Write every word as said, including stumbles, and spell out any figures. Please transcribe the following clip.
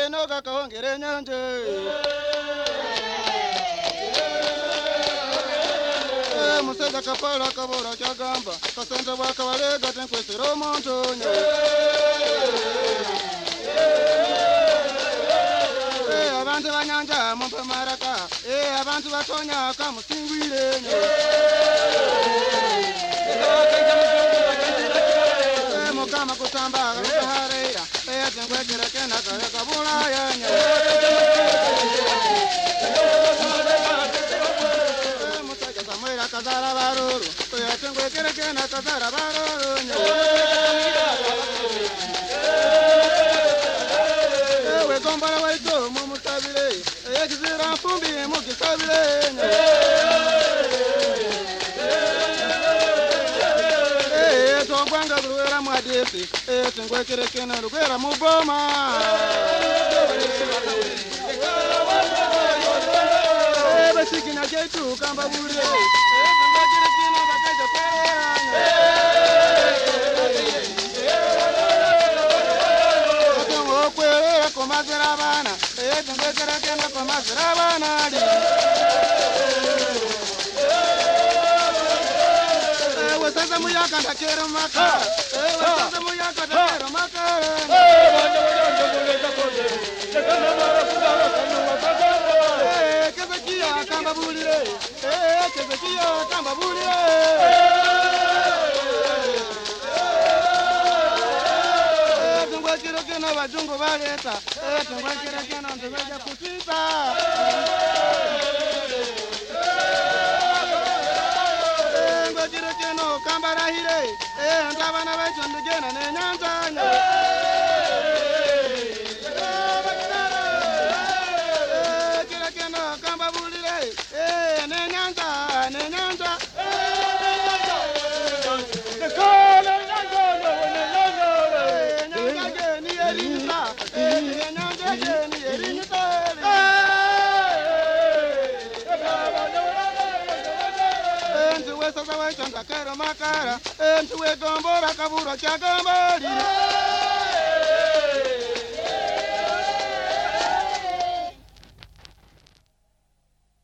no kakahongere nyanje musega kapala kabora chagamba kasenta bakabalega tenkwesero montonyo eh abantu banyanja mumpe maraka eh abantu batonya kamusingwire nyo eh mukama kutamba kahareya eh tenkwekera kena kale kabula yanyo Kazara baroro, oya tengwe kere kena kazara baroro nyo. Ewe gombara waito mumu sabile, eye kizira fumbi muki sabile nyo. Eye tongwanga gruera mwadesi, eye tengwe kere kena gruera muboma. Ebe sikina jetu kamba bure. Mazarabana, eh, tengo que requerir con Mazarabana. Eh, we sasa muyaka ndakero maka. Eh, we sasa muyaka ndakero maka. Eh, kezekia kamba bulire. Eh, kezekia kamba bulire. Kena wajungu baleta eh tungwekere kena ntubeja kutita eh ngwekere kena kambara hire eh ndabana bechondegena ne nyanzanya eh kire kena kamba bulire eh ne nyanza ne nyanza Sasa we chanda kero makara, entu we gombora kaburo cha gombori.